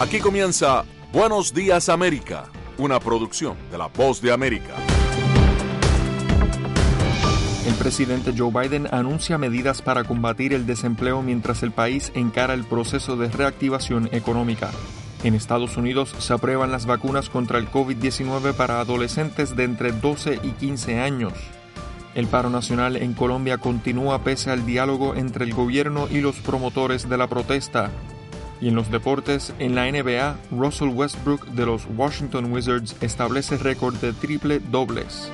Aquí comienza Buenos Días América, una producción de La Voz de América. El presidente Joe Biden anuncia medidas para combatir el desempleo mientras el país encara el proceso de reactivación económica. En Estados Unidos se aprueban las vacunas contra el COVID-19 para adolescentes de entre 12 y 15 años. El paro nacional en Colombia continúa pese al diálogo entre el gobierno y los promotores de la protesta. Y en los deportes, en la NBA, Russell Westbrook de los Washington Wizards establece récord de triple dobles.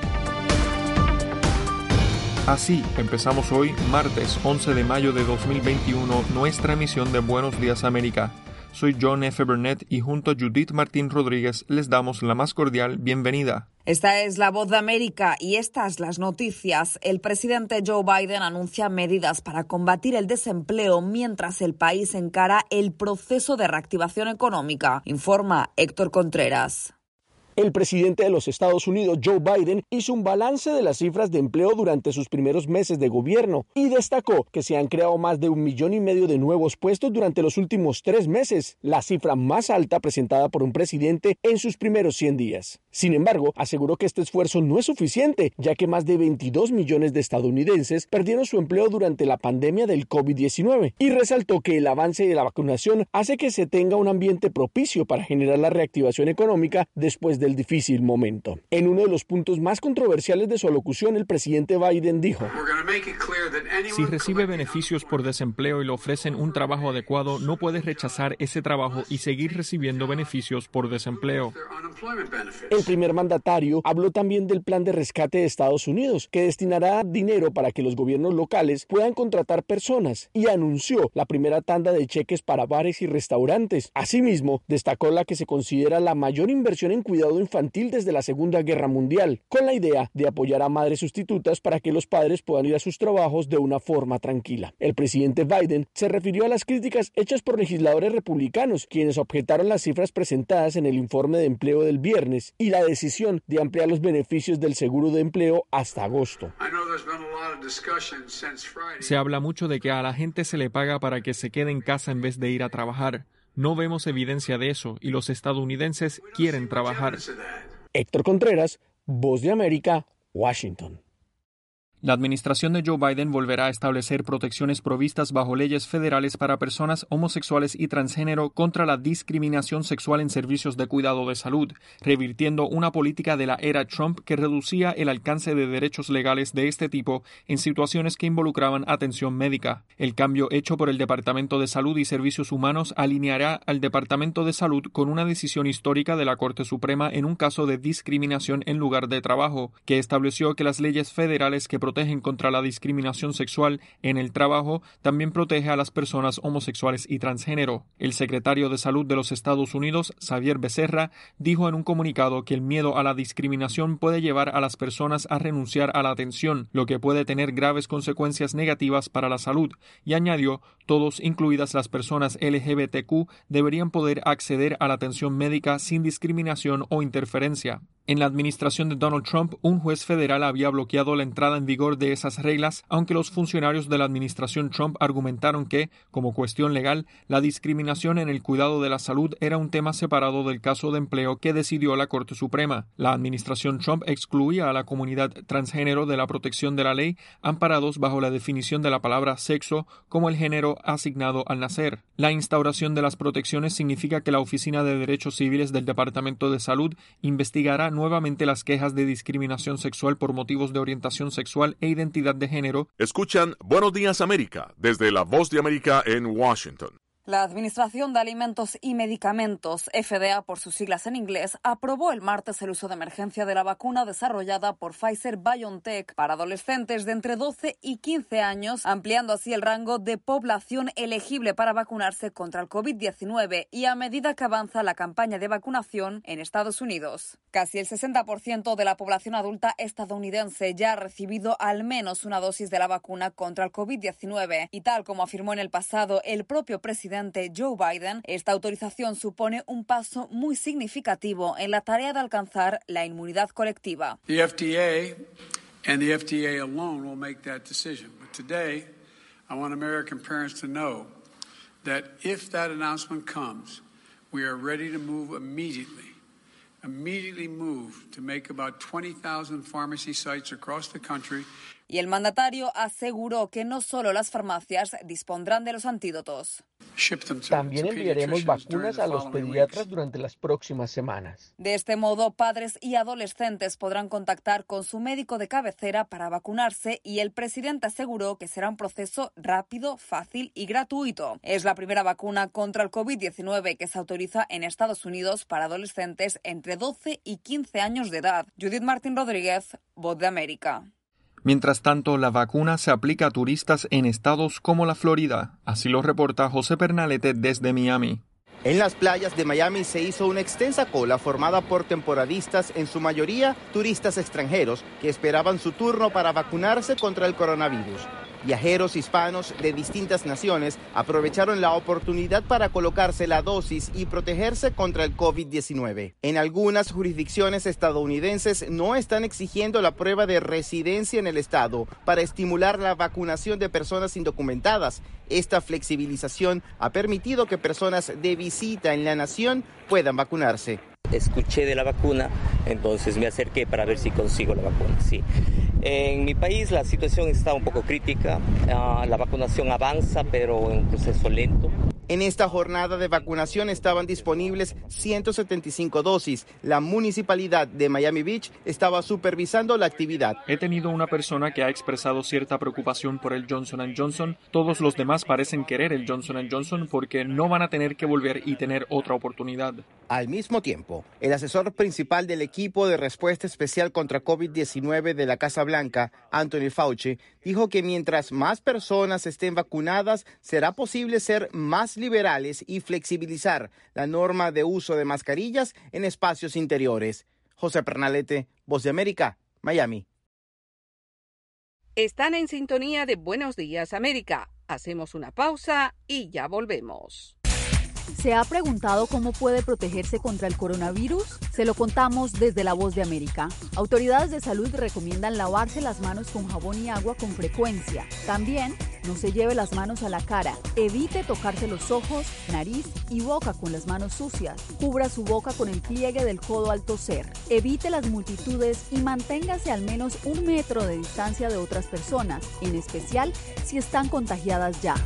Así empezamos hoy, martes 11 de mayo de 2021, nuestra emisión de Buenos Días América. Soy John F. Burnett y junto a Judith Martín Rodríguez les damos la más cordial bienvenida. Esta es La Voz de América y estas las noticias. El presidente Joe Biden anuncia medidas para combatir el desempleo mientras el país encara el proceso de reactivación económica, informa Héctor Contreras. El presidente de los Estados Unidos, Joe Biden, hizo un balance de las cifras de empleo durante sus primeros meses de gobierno y destacó que se han creado más de 1,5 millones de nuevos puestos durante los últimos 3 meses, la cifra más alta presentada por un presidente en sus primeros 100 días. Sin embargo, aseguró que este esfuerzo no es suficiente, ya que más de 22 millones de estadounidenses perdieron su empleo durante la pandemia del COVID-19 y resaltó que el avance de la vacunación hace que se tenga un ambiente propicio para generar la reactivación económica después del difícil momento. En uno de los puntos más controversiales de su alocución, el presidente Biden dijo: Si recibe beneficios por desempleo y le ofrecen un trabajo adecuado, no puede rechazar ese trabajo y seguir recibiendo beneficios por desempleo. El primer mandatario habló también del plan de rescate de Estados Unidos, que destinará dinero para que los gobiernos locales puedan contratar personas, y anunció la primera tanda de cheques para bares y restaurantes. Asimismo, destacó la que se considera la mayor inversión en cuidado infantil desde la Segunda Guerra Mundial, con la idea de apoyar a madres sustitutas para que los padres puedan ir a sus trabajos de una forma tranquila. El presidente Biden se refirió a las críticas hechas por legisladores republicanos, quienes objetaron las cifras presentadas en el informe de empleo del viernes y la decisión de ampliar los beneficios del seguro de empleo hasta agosto. Se habla mucho de que a la gente se le paga para que se quede en casa en vez de ir a trabajar. No vemos evidencia de eso y los estadounidenses quieren trabajar. Héctor Contreras, Voz de América, Washington. La administración de Joe Biden volverá a establecer protecciones provistas bajo leyes federales para personas homosexuales y transgénero contra la discriminación sexual en servicios de cuidado de salud, revirtiendo una política de la era Trump que reducía el alcance de derechos legales de este tipo en situaciones que involucraban atención médica. El cambio hecho por el Departamento de Salud y Servicios Humanos alineará al Departamento de Salud con una decisión histórica de la Corte Suprema en un caso de discriminación en lugar de trabajo, que estableció que las leyes federales que protegen contra la discriminación sexual en el trabajo también protege a las personas homosexuales y transgénero. El secretario de Salud de los Estados Unidos, Xavier Becerra, dijo en un comunicado que el miedo a la discriminación puede llevar a las personas a renunciar a la atención, lo que puede tener graves consecuencias negativas para la salud, y añadió: todos, incluidas las personas LGBTQ, deberían poder acceder a la atención médica sin discriminación o interferencia. En la administración de Donald Trump, un juez federal había bloqueado la entrada en vigor de esas reglas, aunque los funcionarios de la administración Trump argumentaron que, como cuestión legal, la discriminación en el cuidado de la salud era un tema separado del caso de empleo que decidió la Corte Suprema. La administración Trump excluía a la comunidad transgénero de la protección de la ley, amparados bajo la definición de la palabra sexo como el género asignado al nacer. La instauración de las protecciones significa que la Oficina de Derechos Civiles del Departamento de Salud investigará nuevamente las quejas de discriminación sexual por motivos de orientación sexual e identidad de género. Escuchan Buenos Días América desde La Voz de América en Washington. La Administración de Alimentos y Medicamentos, FDA por sus siglas en inglés, aprobó el martes el uso de emergencia de la vacuna desarrollada por Pfizer-BioNTech para adolescentes de entre 12 y 15 años, ampliando así el rango de población elegible para vacunarse contra el COVID-19 y a medida que avanza la campaña de vacunación en Estados Unidos. Casi el 60% de la población adulta estadounidense ya ha recibido al menos una dosis de la vacuna contra el COVID-19 y tal como afirmó en el pasado el propio presidente Joe Biden, esta autorización supone un paso muy significativo en la tarea de alcanzar la inmunidad colectiva. The FDA and the FDA alone will make that decision. But today, I want American parents to know that if that announcement comes, We are ready to move immediately move to make about 20,000 pharmacy sites across the country. Y el mandatario aseguró que no solo las farmacias dispondrán de los antídotos. También enviaremos vacunas a los pediatras durante las próximas semanas. De este modo, padres y adolescentes podrán contactar con su médico de cabecera para vacunarse y el presidente aseguró que será un proceso rápido, fácil y gratuito. Es la primera vacuna contra el COVID-19 que se autoriza en Estados Unidos para adolescentes entre 12 y 15 años de edad. Judith Martín Rodríguez, Voz de América. Mientras tanto, la vacuna se aplica a turistas en estados como la Florida. Así lo reporta José Pernalete desde Miami. En las playas de Miami se hizo una extensa cola formada por temporadistas, en su mayoría turistas extranjeros, que esperaban su turno para vacunarse contra el coronavirus. Viajeros hispanos de distintas naciones aprovecharon la oportunidad para colocarse la dosis y protegerse contra el COVID-19. En algunas jurisdicciones estadounidenses no están exigiendo la prueba de residencia en el estado para estimular la vacunación de personas indocumentadas. Esta flexibilización ha permitido que personas de visita en la nación puedan vacunarse. Escuché de la vacuna, entonces me acerqué para ver si consigo la vacuna, sí. En mi país la situación está un poco crítica, la vacunación avanza, pero en un proceso lento. En esta jornada de vacunación estaban disponibles 175 dosis. La municipalidad de Miami Beach estaba supervisando la actividad. He tenido una persona que ha expresado cierta preocupación por el Johnson & Johnson. Todos los demás parecen querer el Johnson & Johnson porque no van a tener que volver y tener otra oportunidad. Al mismo tiempo, el asesor principal del equipo de respuesta especial contra COVID-19 de la Casa Blanca, Anthony Fauci, dijo que mientras más personas estén vacunadas, será posible ser más liberales y flexibilizar la norma de uso de mascarillas en espacios interiores. José Pernalete, Voz de América, Miami. Están en sintonía de Buenos Días América. Hacemos una pausa y ya volvemos. ¿Se ha preguntado cómo puede protegerse contra el coronavirus? Se lo contamos desde La Voz de América. Autoridades de salud recomiendan lavarse las manos con jabón y agua con frecuencia. También, no se lleve las manos a la cara. Evite tocarse los ojos, nariz y boca con las manos sucias. Cubra su boca con el pliegue del codo al toser. Evite las multitudes y manténgase al menos 1 metro de distancia de otras personas, en especial si están contagiadas ya.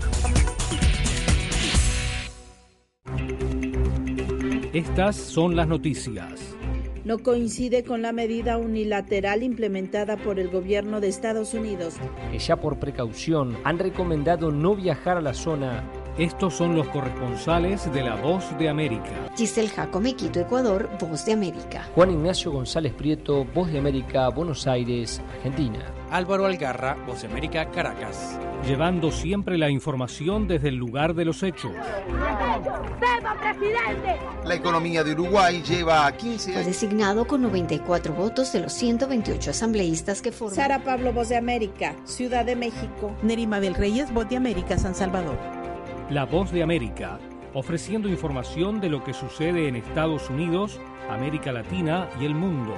Estas son las noticias. No coincide con la medida unilateral implementada por el gobierno de Estados Unidos. Que ya por precaución han recomendado no viajar a la zona. Estos son los corresponsales de La Voz de América. Giselle Jacome, Quito, Ecuador, Voz de América. Juan Ignacio González Prieto, Voz de América, Buenos Aires, Argentina. Álvaro Algarra, Voz de América, Caracas. Llevando siempre la información desde el lugar de los hechos. ¡Viva, presidente! La economía de Uruguay lleva 15 años. Fue designado con 94 votos de los 128 asambleístas que forman. Sara Pablo, Voz de América, Ciudad de México. Nerima del Reyes, Voz de América, San Salvador. La Voz de América, ofreciendo información de lo que sucede en Estados Unidos, América Latina y el mundo.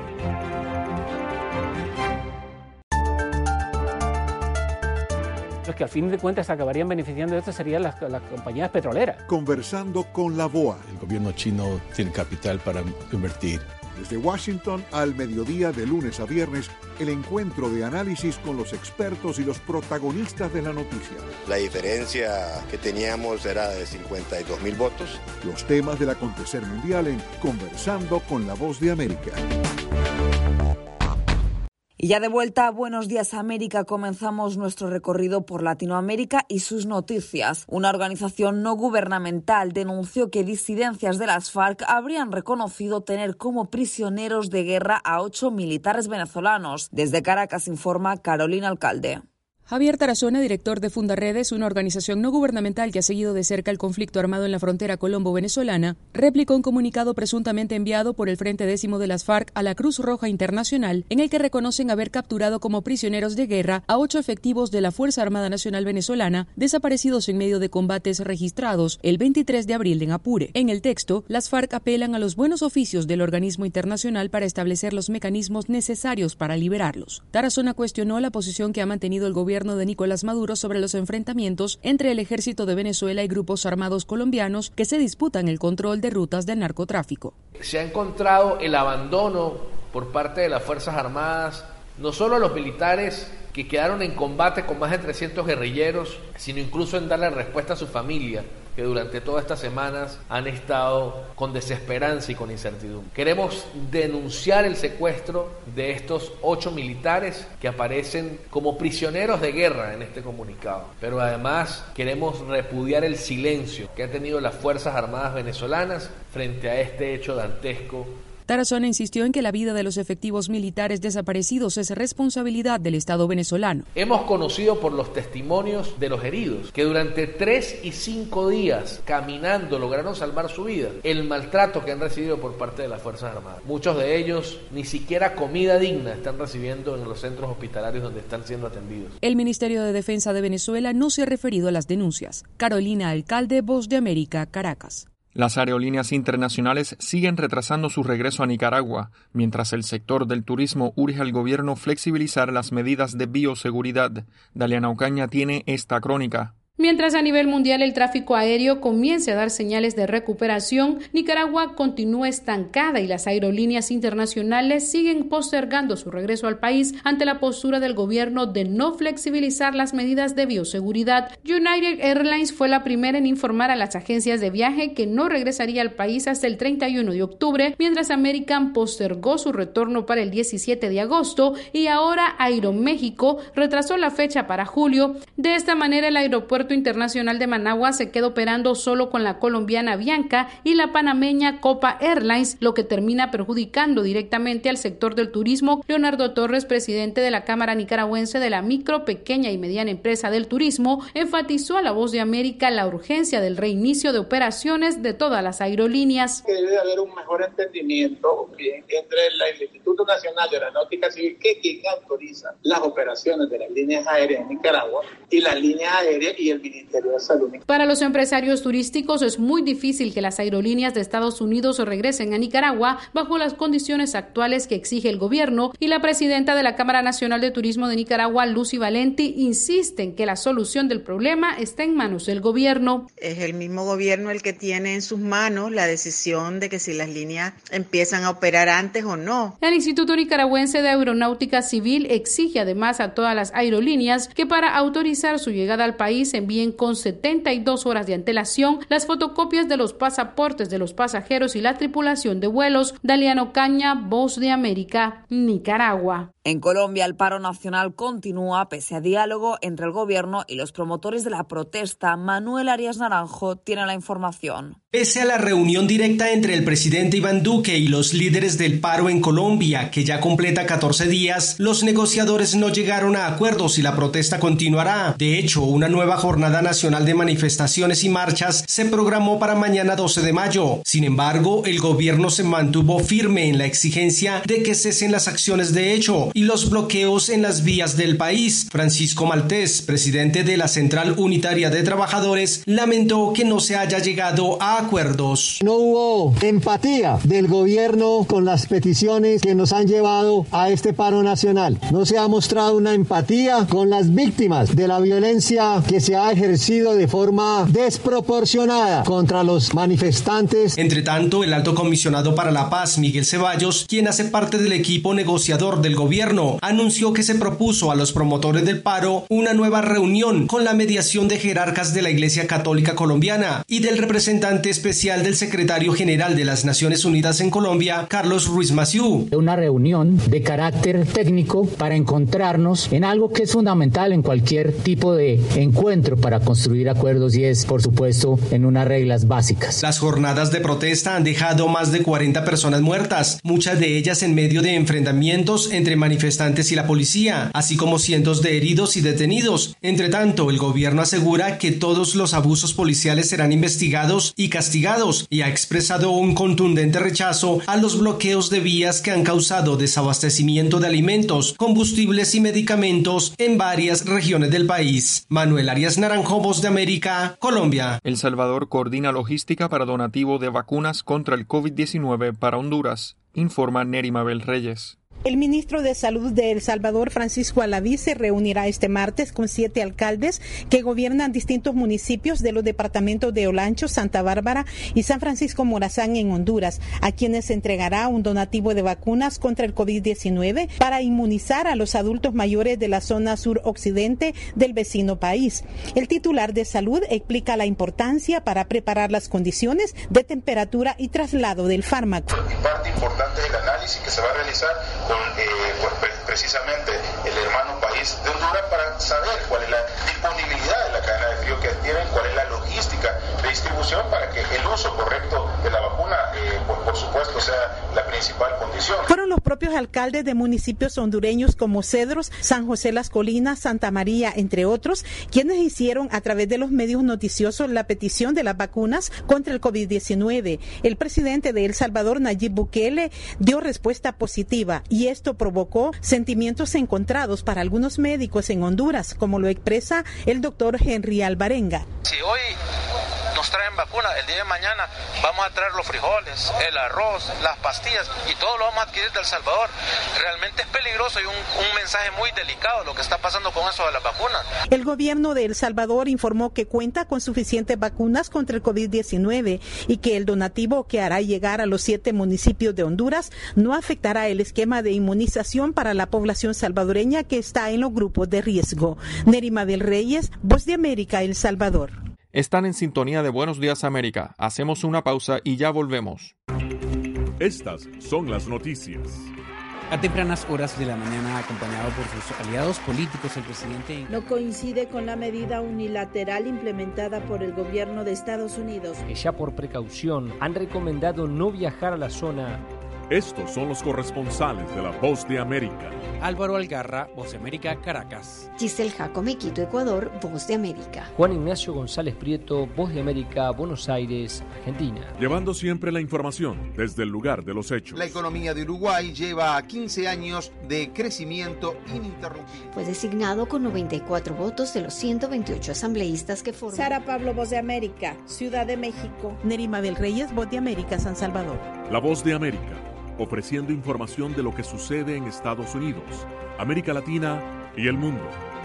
Los que al fin de cuentas acabarían beneficiando de esto serían las compañías petroleras. Conversando con la BOA. El gobierno chino tiene capital para invertir. Desde Washington al mediodía, de lunes a viernes, el encuentro de análisis con los expertos y los protagonistas de la noticia. La diferencia que teníamos era de 52.000 votos. Los temas del acontecer mundial en Conversando con la Voz de América. Y ya de vuelta a Buenos Días América, comenzamos nuestro recorrido por Latinoamérica y sus noticias. Una organización no gubernamental denunció que disidencias de las FARC habrían reconocido tener como prisioneros de guerra a 8 militares venezolanos. Desde Caracas informa Carolina Alcalde. Javier Tarazona, director de Fundaredes, una organización no gubernamental que ha seguido de cerca el conflicto armado en la frontera colombo-venezolana, replicó un comunicado presuntamente enviado por el Frente Décimo de las FARC a la Cruz Roja Internacional, en el que reconocen haber capturado como prisioneros de guerra a 8 efectivos de la Fuerza Armada Nacional Venezolana desaparecidos en medio de combates registrados el 23 de abril en Apure. En el texto, las FARC apelan a los buenos oficios del organismo internacional para establecer los mecanismos necesarios para liberarlos. Tarazona cuestionó la posición que ha mantenido el gobierno gobierno de Nicolás Maduro sobre los enfrentamientos entre el ejército de Venezuela y grupos armados colombianos que se disputan el control de rutas del narcotráfico. Se ha encontrado el abandono por parte de las Fuerzas Armadas, no solo a los militares que quedaron en combate con más de 300 guerrilleros, sino incluso en darle respuesta a su familia, que durante todas estas semanas han estado con desesperanza y con incertidumbre. Queremos denunciar el secuestro de estos 8 militares que aparecen como prisioneros de guerra en este comunicado, pero además queremos repudiar el silencio que han tenido las Fuerzas Armadas venezolanas frente a este hecho dantesco. Tarazona insistió en que la vida de los efectivos militares desaparecidos es responsabilidad del Estado venezolano. Hemos conocido por los testimonios de los heridos que durante 3 y 5 días caminando lograron salvar su vida. El maltrato que han recibido por parte de las Fuerzas Armadas. Muchos de ellos ni siquiera comida digna están recibiendo en los centros hospitalarios donde están siendo atendidos. El Ministerio de Defensa de Venezuela no se ha referido a las denuncias. Carolina Alcalde, Voz de América, Caracas. Las aerolíneas internacionales siguen retrasando su regreso a Nicaragua, mientras el sector del turismo urge al gobierno flexibilizar las medidas de bioseguridad. Daliana Ocaña tiene esta crónica. Mientras a nivel mundial el tráfico aéreo comience a dar señales de recuperación, Nicaragua continúa estancada y las aerolíneas internacionales siguen postergando su regreso al país ante la postura del gobierno de no flexibilizar las medidas de bioseguridad. United Airlines fue la primera en informar a las agencias de viaje que no regresaría al país hasta el 31 de octubre, mientras American postergó su retorno para el 17 de agosto y ahora Aeroméxico retrasó la fecha para julio. De esta manera, el aeropuerto internacional de Managua se queda operando solo con la colombiana Avianca y la panameña Copa Airlines, lo que termina perjudicando directamente al sector del turismo. Leonardo Torres, presidente de la Cámara Nicaragüense de la Micro, Pequeña y Mediana Empresa del Turismo, enfatizó a La Voz de América la urgencia del reinicio de operaciones de todas las aerolíneas. Que debe haber un mejor entendimiento entre el Instituto Nacional de Aeronáutica Civil, que es quien autoriza las operaciones de las líneas aéreas en Nicaragua, y las líneas aéreas y el Ministerio de Salud. Para los empresarios turísticos es muy difícil que las aerolíneas de Estados Unidos regresen a Nicaragua bajo las condiciones actuales que exige el gobierno, y la presidenta de la Cámara Nacional de Turismo de Nicaragua, Lucy Valenti, insiste en que la solución del problema está en manos del gobierno. Es el mismo gobierno el que tiene en sus manos la decisión de que si las líneas empiezan a operar antes o no. El Instituto Nicaragüense de Aeronáutica Civil exige además a todas las aerolíneas que para autorizar su llegada al país envíen con 72 horas de antelación las fotocopias de los pasaportes de los pasajeros y la tripulación de vuelos. Daliana Ocaña, Voz de América, Nicaragua. En Colombia, el paro nacional continúa pese a diálogo entre el gobierno y los promotores de la protesta. Manuel Arias Naranjo tiene la información. Pese a la reunión directa entre el presidente Iván Duque y los líderes del paro en Colombia, que ya completa 14 días, los negociadores no llegaron a acuerdos y la protesta continuará. De hecho, una nueva jornada nacional de manifestaciones y marchas se programó para mañana 12 de mayo. Sin embargo, el gobierno se mantuvo firme en la exigencia de que cesen las acciones de hecho y los bloqueos en las vías del país. Francisco Maltés, presidente de la Central Unitaria de Trabajadores, lamentó que no se haya llegado a acuerdos. No hubo empatía del gobierno con las peticiones que nos han llevado a este paro nacional. No se ha mostrado una empatía con las víctimas de la violencia que se ha ejercido de forma desproporcionada contra los manifestantes. Entre tanto, el alto comisionado para la paz, Miguel Ceballos, quien hace parte del equipo negociador del gobierno, anunció que se propuso a los promotores del paro una nueva reunión con la mediación de jerarcas de la Iglesia Católica Colombiana y del representante especial del secretario general de las Naciones Unidas en Colombia, Carlos Ruiz Massieu. Una reunión de carácter técnico para encontrarnos en algo que es fundamental en cualquier tipo de encuentro para construir acuerdos, y es, por supuesto, en unas reglas básicas. Las jornadas de protesta han dejado más de 40 personas muertas, muchas de ellas en medio de enfrentamientos entre manifestantes y la policía, así como cientos de heridos y detenidos. Entre tanto, el gobierno asegura que todos los abusos policiales serán investigados y castigados, y ha expresado un contundente rechazo a los bloqueos de vías que han causado desabastecimiento de alimentos, combustibles y medicamentos en varias regiones del país. Manuel Arias Naranjo, Voz de América, Colombia. El Salvador coordina logística para donativo de vacunas contra el COVID-19 para Honduras, informa Neri Mabel Reyes. El ministro de Salud de El Salvador, Francisco Alaví, se reunirá este martes con 7 alcaldes que gobiernan distintos municipios de los departamentos de Olancho, Santa Bárbara y San Francisco Morazán en Honduras, a quienes entregará un donativo de vacunas contra el COVID-19 para inmunizar a los adultos mayores de la zona suroccidente del vecino país. El titular de Salud explica la importancia para preparar las condiciones de temperatura y traslado del fármaco. Parte importante del análisis que se va a realizar con precisamente el hermano país de Honduras para saber cuál es la disponibilidad de la cadena de frío que tienen, cuál es la logística de distribución para que el uso correcto de la vacuna, por supuesto, sea la principal condición. Fueron los propios alcaldes de municipios hondureños como Cedros, San José Las Colinas, Santa María, entre otros, quienes hicieron a través de los medios noticiosos la petición de las vacunas contra el COVID-19. El presidente de El Salvador, Nayib Bukele, dio respuesta positiva y esto provocó sentimientos encontrados para algunos médicos en Honduras, como lo expresa el doctor Henry Alvarenga. Si hoy nos traen vacuna, el día de mañana vamos a traer los frijoles, el arroz, las pastillas y todo lo vamos a adquirir de El Salvador. Realmente es peligroso y un mensaje muy delicado lo que está pasando con eso de las vacunas. El gobierno de El Salvador informó que cuenta con suficientes vacunas contra el COVID-19 y que el donativo que hará llegar a los 7 municipios de Honduras no afectará el esquema de inmunización para la población salvadoreña que está en los grupos de riesgo. Nerima del Reyes, Voz de América, El Salvador. Están en sintonía de Buenos Días América. Hacemos una pausa y ya volvemos. Estas son las noticias. A tempranas horas de la mañana, acompañado por sus aliados políticos, el presidente no coincide con la medida unilateral implementada por el gobierno de Estados Unidos. Que ya por precaución han recomendado no viajar a la zona. Estos son los corresponsales de La Voz de América. Álvaro Algarra, Voz de América, Caracas. Giselle Jacome, Quito, Ecuador, Voz de América. Juan Ignacio González Prieto, Voz de América, Buenos Aires, Argentina. Llevando siempre la información desde el lugar de los hechos. La economía de Uruguay lleva 15 años de crecimiento ininterrumpido. Fue designado con 94 votos de los 128 asambleístas que forman. Sara Pablo, Voz de América, Ciudad de México. Nerima del Reyes, Voz de América, San Salvador. La Voz de América, ofreciendo información de lo que sucede en Estados Unidos, América Latina y el mundo.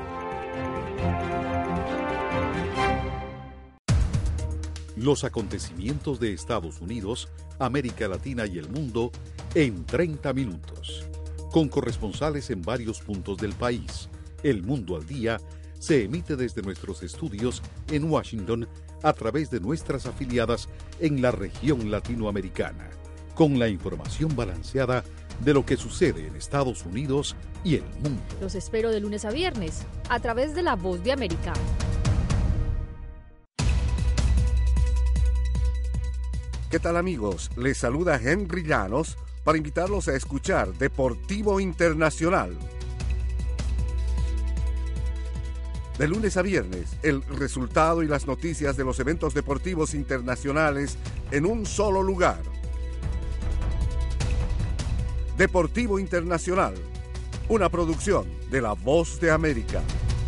Los acontecimientos de Estados Unidos, América Latina y el mundo en 30 minutos. Con corresponsales en varios puntos del país. El Mundo al Día se emite desde nuestros estudios en Washington a través de nuestras afiliadas en la región latinoamericana, con la información balanceada de lo que sucede en Estados Unidos y el mundo. Los espero de lunes a viernes, a través de La Voz de América. ¿Qué tal, amigos? Les saluda Henry Llanos para invitarlos a escuchar Deportivo Internacional. De lunes a viernes, el resultado y las noticias de los eventos deportivos internacionales en un solo lugar. Deportivo Internacional, una producción de La Voz de América.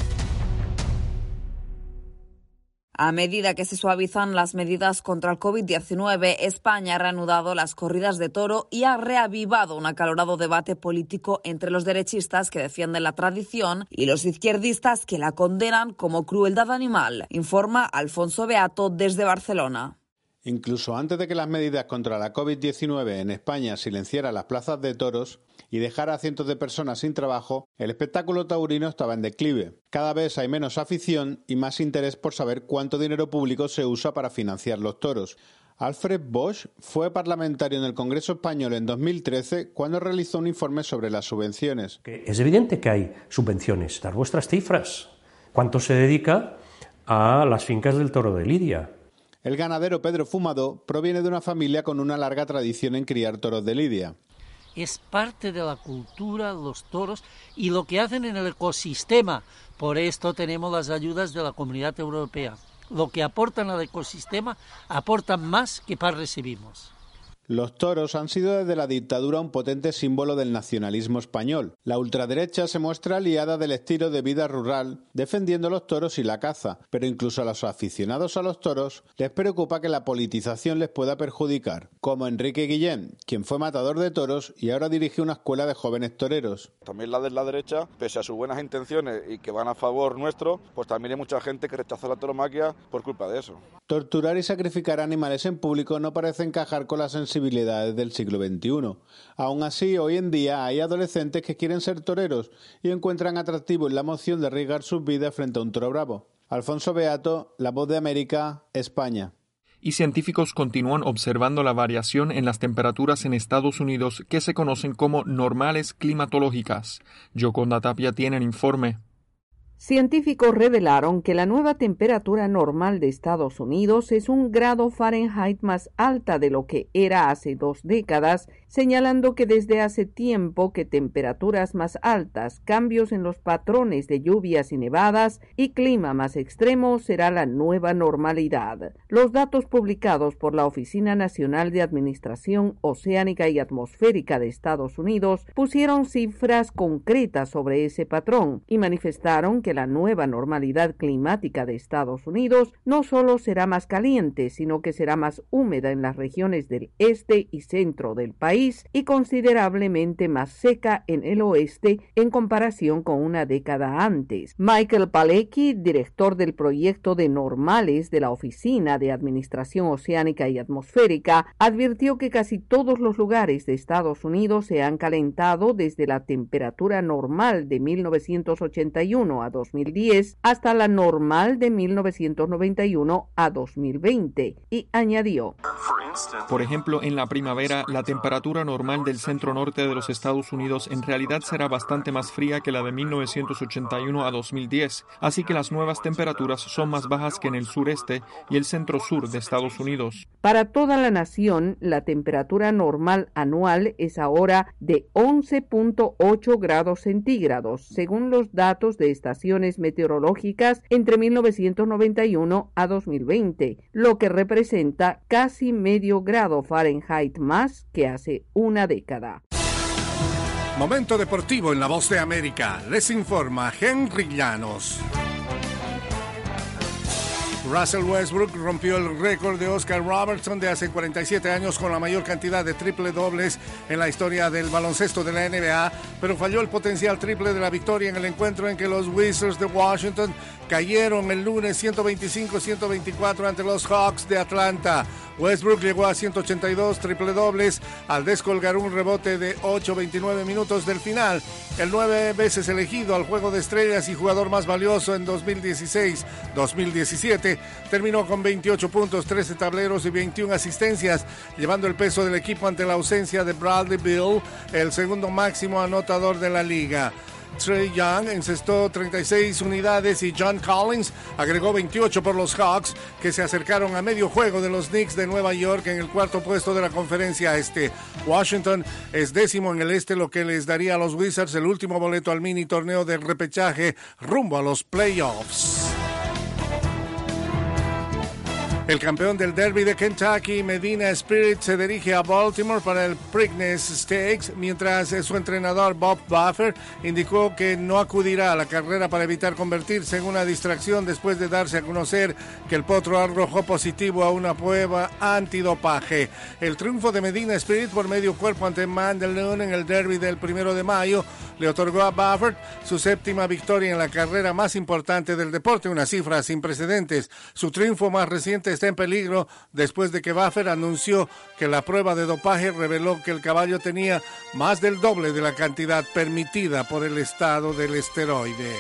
A medida que se suavizan las medidas contra el COVID-19, España ha reanudado las corridas de toro y ha reavivado un acalorado debate político entre los derechistas que defienden la tradición y los izquierdistas que la condenan como crueldad animal, informa Alfonso Beato desde Barcelona. Incluso antes de que las medidas contra la COVID-19 en España silenciaran las plazas de toros y dejara a cientos de personas sin trabajo, el espectáculo taurino estaba en declive. Cada vez hay menos afición y más interés por saber cuánto dinero público se usa para financiar los toros. Alfred Bosch fue parlamentario en el Congreso Español en 2013 cuando realizó un informe sobre las subvenciones. Es evidente que hay subvenciones. Dar vuestras cifras. ¿Cuánto se dedica a las fincas del Toro de Lidia? El ganadero Pedro Fumado proviene de una familia con una larga tradición en criar toros de lidia. Es parte de la cultura, los toros y lo que hacen en el ecosistema. Por esto tenemos las ayudas de la Comunidad Europea. Lo que aportan al ecosistema aportan más que par recibimos. Los toros han sido desde la dictadura un potente símbolo del nacionalismo español. La ultraderecha se muestra aliada del estilo de vida rural, defendiendo los toros y la caza, pero incluso a los aficionados a los toros les preocupa que la politización les pueda perjudicar, como Enrique Guillén, quien fue matador de toros y ahora dirige una escuela de jóvenes toreros. También la de la derecha, pese a sus buenas intenciones y que van a favor nuestro, pues también hay mucha gente que rechaza la tauromaquia por culpa de eso. Torturar y sacrificar animales en público no parece encajar con la sensibilidades del siglo XXI. Aún así, hoy en día hay adolescentes que quieren ser toreros y encuentran atractivo en la moción de arriesgar sus vidas frente a un toro bravo. Alfonso Beato, La Voz de América, España. Y científicos continúan observando la variación en las temperaturas en Estados Unidos que se conocen como normales climatológicas. Yoconda Tapia tiene el informe. Científicos revelaron que la nueva temperatura normal de Estados Unidos es 1 grado Fahrenheit más alta de lo que era hace 2 décadas, señalando que desde hace tiempo que temperaturas más altas, cambios en los patrones de lluvias y nevadas y clima más extremo será la nueva normalidad. Los datos publicados por la Oficina Nacional de Administración Oceánica y Atmosférica de Estados Unidos pusieron cifras concretas sobre ese patrón y manifestaron que la nueva normalidad climática de Estados Unidos no solo será más caliente, sino que será más húmeda en las regiones del este y centro del país y considerablemente más seca en el oeste en comparación con una década antes. Michael Palecki, director del proyecto de normales de la Oficina de Administración Oceánica y Atmosférica, advirtió que casi todos los lugares de Estados Unidos se han calentado desde la temperatura normal de 1981 a 2010 hasta la normal de 1991 a 2020, y añadió: por ejemplo, en la primavera, la temperatura normal del centro-norte de los Estados Unidos en realidad será bastante más fría que la de 1981 a 2010, así que las nuevas temperaturas son más bajas que en el sureste y el centro-sur de Estados Unidos. Para toda la nación, la temperatura normal anual es ahora de 11.8 grados centígrados, según los datos de estaciones meteorológicas entre 1991 a 2020, lo que representa casi medio grado Fahrenheit más que hace una década. Momento deportivo en La Voz de América. Les informa Henry Llanos. Russell Westbrook rompió el récord de Oscar Robertson de hace 47 años con la mayor cantidad de triple dobles en la historia del baloncesto de la NBA, pero falló el potencial triple de la victoria en el encuentro en que los Wizards de Washington cayeron el lunes 125-124 ante los Hawks de Atlanta. Westbrook llegó a 182 triple dobles al descolgar un rebote de 8.29 minutos del final. El 9 veces elegido al Juego de Estrellas y jugador más valioso en 2016-2017 terminó con 28 puntos, 13 tableros y 21 asistencias, llevando el peso del equipo ante la ausencia de Bradley Beal, el segundo máximo anotador de la liga. Trae Young encestó 36 unidades y John Collins agregó 28 por los Hawks, que se acercaron a medio juego de los Knicks de Nueva York en el cuarto puesto de la conferencia este. Washington es 10º en el este, lo que les daría a los Wizards el último boleto al mini torneo de repechaje rumbo a los playoffs. El campeón del Derby de Kentucky, Medina Spirit, se dirige a Baltimore para el Preakness Stakes, mientras su entrenador Bob Buffer indicó que no acudirá a la carrera para evitar convertirse en una distracción después de darse a conocer que el potro arrojó positivo a una prueba antidopaje. El triunfo de Medina Spirit por medio cuerpo ante Mandaloun en el Derby del 1 de mayo le otorgó a Buffer su 7ª victoria en la carrera más importante del deporte, una cifra sin precedentes. Su triunfo más reciente está en peligro después de que Buffer anunció que la prueba de dopaje reveló que el caballo tenía más del doble de la cantidad permitida por el estado del esteroide.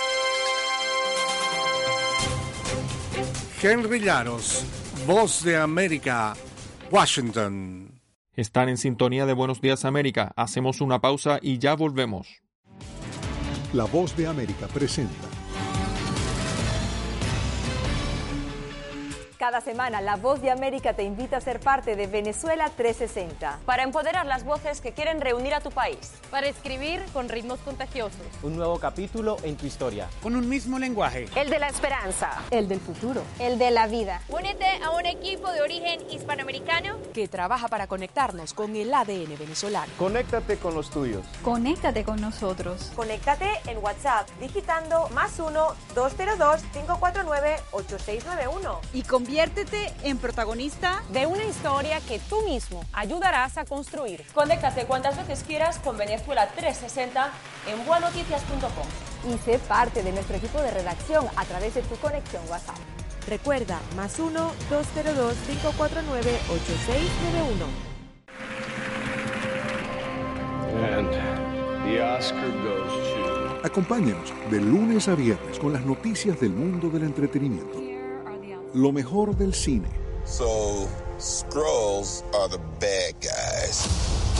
Henry Llanos, Voz de América, Washington. Están en sintonía de Buenos Días América. Hacemos una pausa y ya volvemos. La Voz de América presenta Cada semana, La Voz de América te invita a ser parte de Venezuela 360. Para empoderar las voces que quieren reunir a tu país. Para escribir con ritmos contagiosos. Un nuevo capítulo en tu historia. Con un mismo lenguaje. El de la esperanza. El del futuro. El de la vida. Únete a un equipo de origen hispanoamericano que trabaja para conectarnos con el ADN venezolano. Conéctate con los tuyos. Conéctate con nosotros. Conéctate en WhatsApp digitando +1 202 549 8691. Y conviértete en protagonista de una historia que tú mismo ayudarás a construir. Conéctate cuantas veces quieras con Venezuela 360 en buenoticias.com. Y sé parte de nuestro equipo de redacción a través de tu conexión WhatsApp. Recuerda, +1 202 549 8691. And the Oscar goes to... Acompáñenos de lunes a viernes con las noticias del mundo del entretenimiento. Lo mejor del cine. So, Skrulls are the bad guys.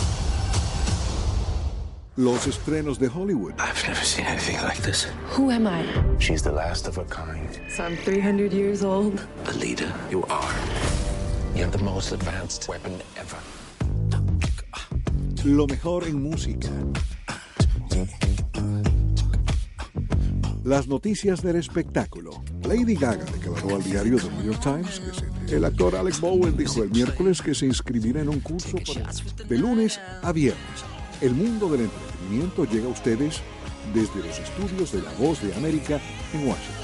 Los estrenos de Hollywood. I've never seen anything like this. Who am I? She's the last of her kind. So I'm 300 years old. The leader you are. You have the most advanced weapon ever. Lo mejor en música. Las noticias del espectáculo. Lady Gaga declaró al diario The New York Times que el actor Alec Baldwin dijo el miércoles que se inscribirá en un curso de lunes a viernes. El mundo del entretenimiento llega a ustedes desde los estudios de La Voz de América en Washington.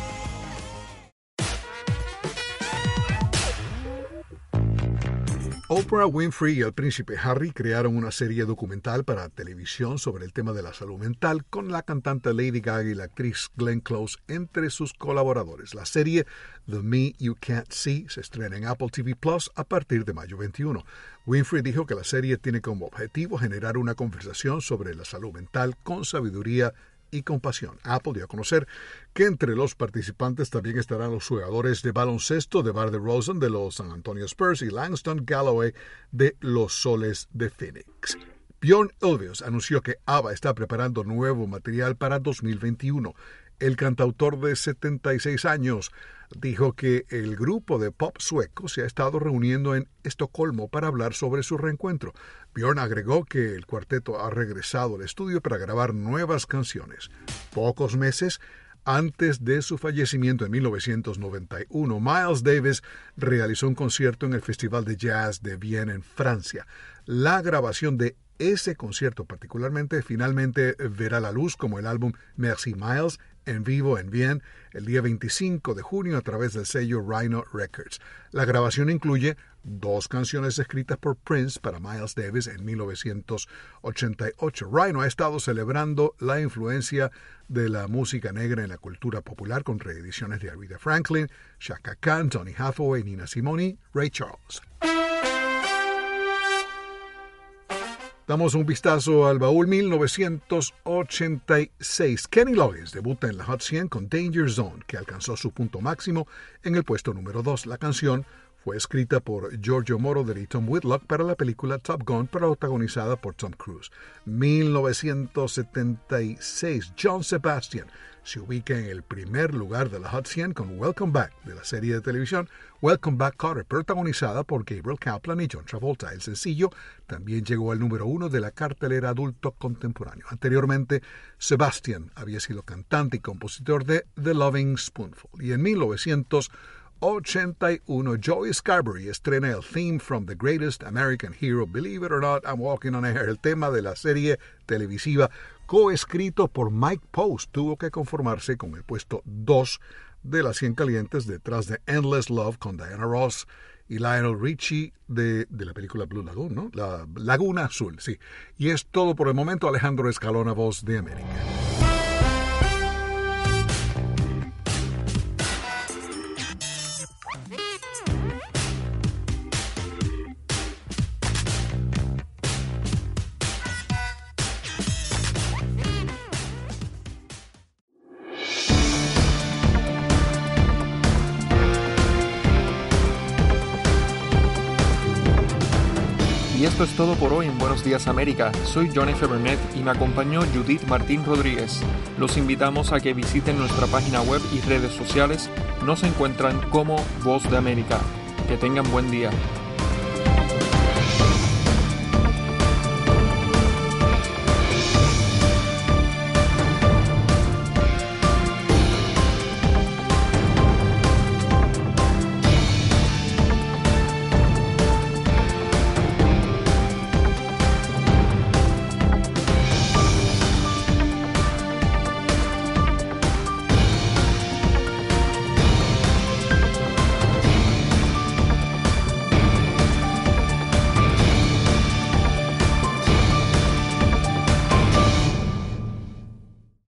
Oprah Winfrey y el príncipe Harry crearon una serie documental para televisión sobre el tema de la salud mental con la cantante Lady Gaga y la actriz Glenn Close entre sus colaboradores. La serie The Me You Can't See se estrena en Apple TV Plus a partir de mayo 21. Winfrey dijo que la serie tiene como objetivo generar una conversación sobre la salud mental con sabiduría y compasión. Apple dio a conocer que entre los participantes también estarán los jugadores de baloncesto DeMar DeRozan de los San Antonio Spurs y Langston Galloway de los Soles de Phoenix. Björn Ulvaeus anunció que ABBA está preparando nuevo material para 2021. El cantautor de 76 años dijo que el grupo de pop sueco se ha estado reuniendo en Estocolmo para hablar sobre su reencuentro. Björn agregó que el cuarteto ha regresado al estudio para grabar nuevas canciones. Pocos meses antes de su fallecimiento en 1991, Miles Davis realizó un concierto en el Festival de Jazz de Viena, en Francia. La grabación de ese concierto particularmente finalmente verá la luz como el álbum Merci Miles en vivo en Viena el día 25 de junio a través del sello Rhino Records. La grabación incluye 2 canciones escritas por Prince para Miles Davis en 1988. Rhino ha estado celebrando la influencia de la música negra en la cultura popular con reediciones de Aretha Franklin, Chaka Khan, Donny Hathaway, Nina Simone, Ray Charles. Damos un vistazo al baúl 1986. Kenny Loggins debuta en la Hot 100 con Danger Zone, que alcanzó su punto máximo en el puesto número 2. La canción fue escrita por Giorgio Moroder y Tom Whitlock para la película Top Gun, protagonizada por Tom Cruise. 1976. John Sebastian se ubica en el primer lugar de la Hot 100 con Welcome Back, de la serie de televisión Welcome Back Kotter, protagonizada por Gabriel Kaplan y John Travolta. El sencillo también llegó al número 1 de la cartelera adulto contemporáneo. Anteriormente, Sebastian había sido cantante y compositor de The Loving Spoonful. Y en 1981, Joey Scarberry estrena el theme from The Greatest American Hero, Believe It or Not, I'm Walking on Air, el tema de la serie televisiva coescrito por Mike Post. Tuvo que conformarse con el puesto 2 de las 100 calientes detrás de Endless Love con Diana Ross y Lionel Richie de la película Blue Lagoon, ¿no? La Laguna Azul, sí. Y es todo por el momento. Alejandro Escalona, Voz de América. esto es todo por hoy en Buenos Días América. Soy John F. Burnett y me acompañó Judith Martín Rodríguez. Los invitamos a que visiten nuestra página web y redes sociales. Nos encuentran como Voz de América. Que tengan buen día.